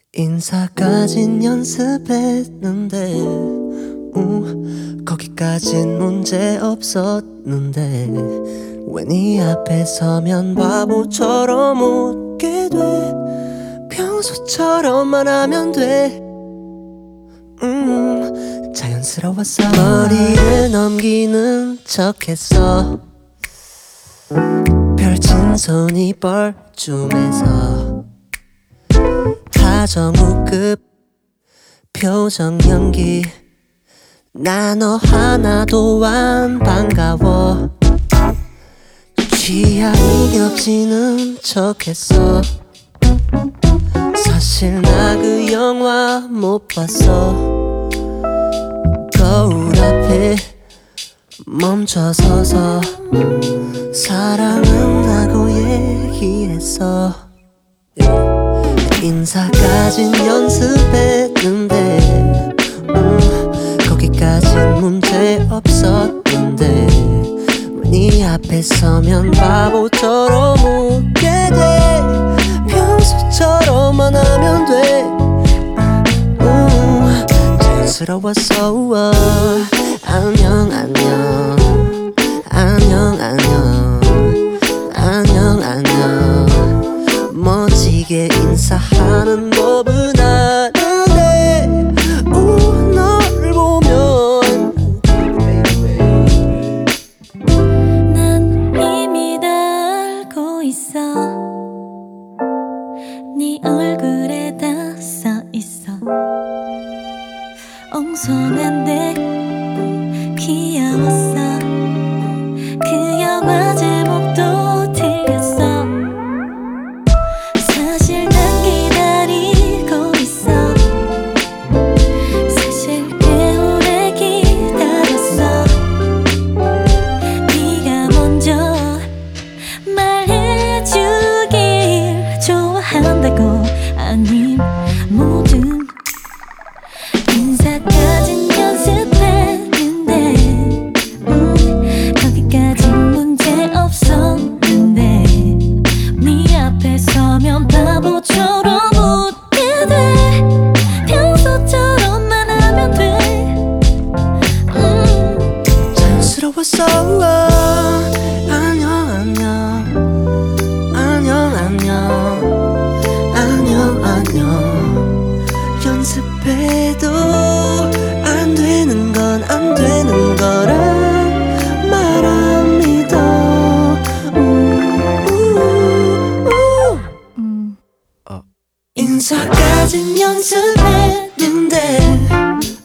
인사까진 연습했는데 거기까진 문제 없었는데 왜 네 앞에 서면 바보처럼 웃게 돼. 평소처럼만 하면 돼. 자연스러웠어. 머리를 넘기는 척했어. 펼친 손이 뻘쭘해서 하정우급 표정 연기. 나 너 하나도 안 반가워. 취향이 겹치는 척했어. 사실 나 그 영화 못 봤어. 거울 앞에 멈춰서서 사랑은 하고 얘기했어. 인사까진 연습했는데 거기까진 문제 없었는데 왜 네 앞에 서면 바보처럼 웃게 돼. 평소처럼만 하면 돼. 자연스러웠어. 안녕 안녕 안녕 안녕 안녕 안녕. 멋지게 인사하는 법은 아는데 널 보면 난 이미 다 알고 있어. 네 얼굴에 다 써있어. 엉성한데 귀여웠어. 그 영화 제목도 틀렸어. 사실 난 기다리고 있어. 사실 꽤 오래 기다렸어. 네가 먼저 말해주길 좋아한다고. 아님 뭐든. 인사까진 연습했는데 거기까진 문제 없었는데 네 앞에 서면 바보처럼 웃게 돼. 평소처럼만 하면 돼. 자연스러웠어. 안녕 안녕 안녕 안녕 안녕 안녕. 연습해도 안 되는 건 안 되는 거라 말 안 믿어. 인사까진 연습했는데